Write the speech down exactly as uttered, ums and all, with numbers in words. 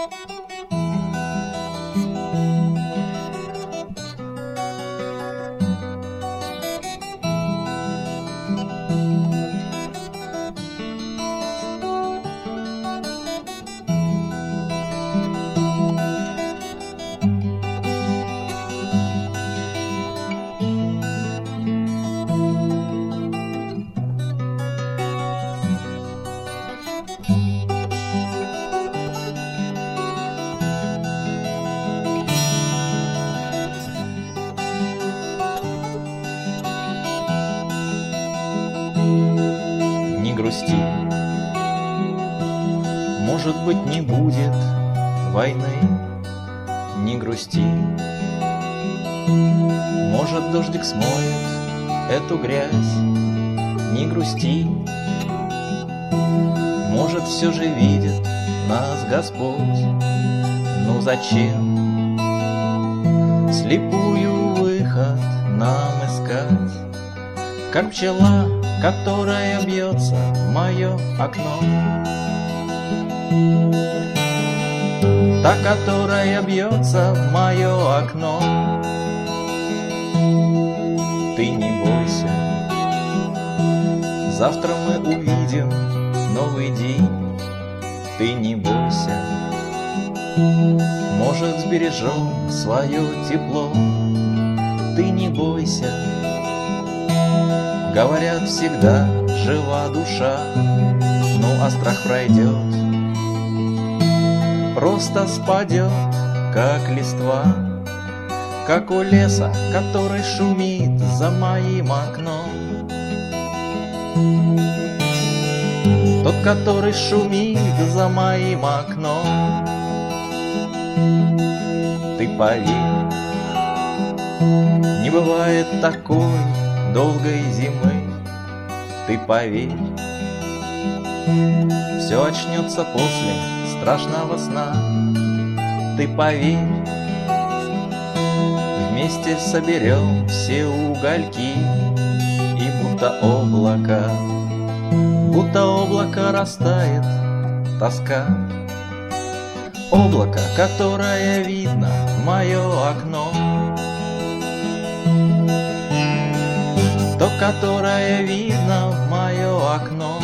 Не грусти, может быть, не будет войны. Не грусти, может, дождик смоет эту грязь. Не грусти, может, все же видит нас Господь. Ну зачем слепую выход нам искать, как пчела, которая бьется в мое окно, та, которая бьется в мое окно. Ты не бойся, завтра мы увидим новый день. Ты не бойся, может, сбережем свое тепло. Ты не бойся, говорят, всегда жива душа. Ну а страх пройдет, просто спадет, как листва, как у леса, который шумит за моим окном. Тот, который шумит за моим окном. Ты поверь, не бывает такой долгой зимы. Ты поверь, все очнется после страшного сна. Ты поверь, вместе соберем все угольки, и будто облако, будто облако растает тоска. Облако, которое видно в мое окно, то, которое видно в мое окно.